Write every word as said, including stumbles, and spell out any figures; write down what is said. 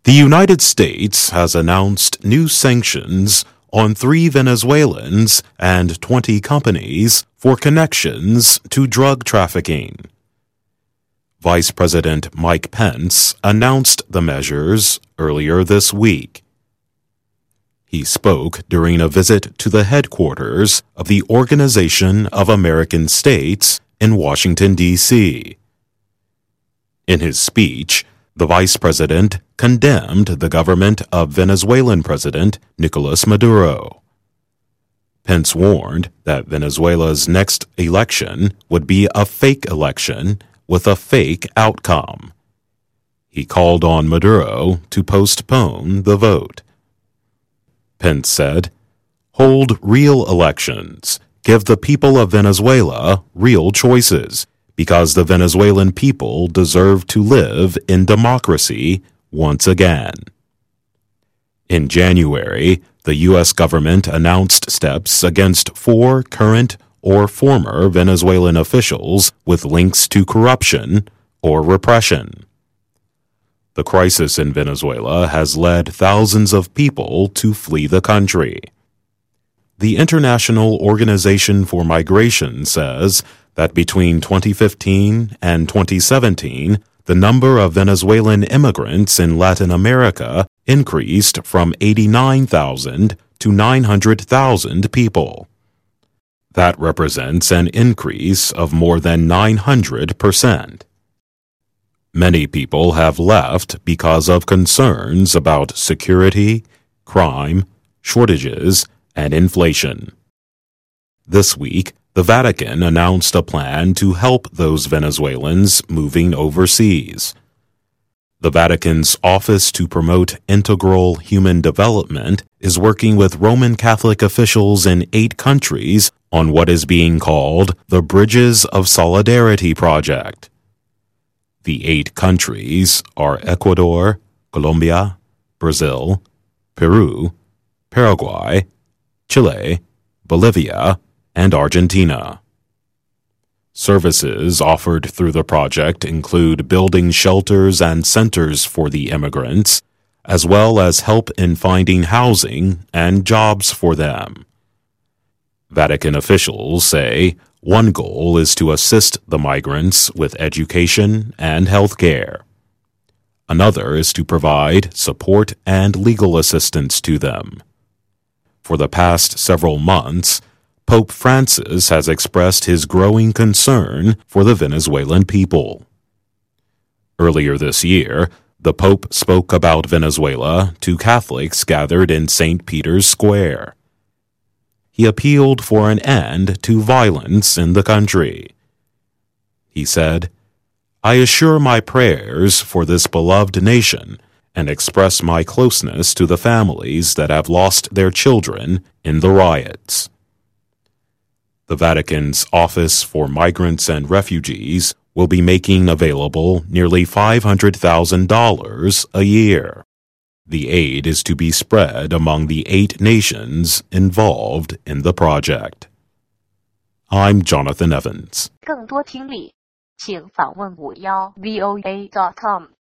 The United States has announced new sanctions on three Venezuelans and twenty companies for connections to drug trafficking. Vice President Mike Pence announced the measures earlier this week. He spoke during a visit to the headquarters of the Organization of American States in Washington, D C In his speech, the vice president condemned the government of Venezuelan President Nicolas Maduro. Pence warned that Venezuela's next election would be a fake election with a fake outcome. He called on Maduro to postpone the vote. Pence said, "Hold real elections. Give the people of Venezuela real choices, because the Venezuelan people deserve to live in democracy once again." In January, the U S government announced steps against four current or former Venezuelan officials with links to corruption or repression. The crisis in Venezuela has led thousands of people to flee the country. The International Organization for Migration says that between twenty fifteen and twenty seventeen, the number of Venezuelan immigrants in Latin America increased from eighty-nine thousand to nine hundred thousand people. That represents an increase of more than nine hundred percent. Many people have left because of concerns about security, crime, shortages, and inflation. This week, the Vatican announced a plan to help those Venezuelans moving overseas. The Vatican's Office to Promote Integral Human Development is working with Roman Catholic officials in eight countries on what is being called the Bridges of Solidarity Project. The eight countries are Ecuador, Colombia, Brazil, Peru, Paraguay, Chile, Bolivia, and Argentina. Services offered through the project include building shelters and centers for the immigrants, as well as help in finding housing and jobs for them. Vatican officials say one goal is to assist the migrants with education and health care. Another is to provide support and legal assistance to them. For the past several months, Pope Francis has expressed his growing concern for the Venezuelan people. Earlier this year, the Pope spoke about Venezuela to Catholics gathered in Saint Peter's Square. He appealed for an end to violence in the country. He said, "I assure my prayers for this beloved nation and express my closeness to the families that have lost their children in the riots." The Vatican's Office for Migrants and Refugees will be making available nearly five hundred thousand dollars a year. The aid is to be spread among the eight nations involved in the project. I'm Jonathan Evans. 更多听力，请访问五幺 V O A dot com。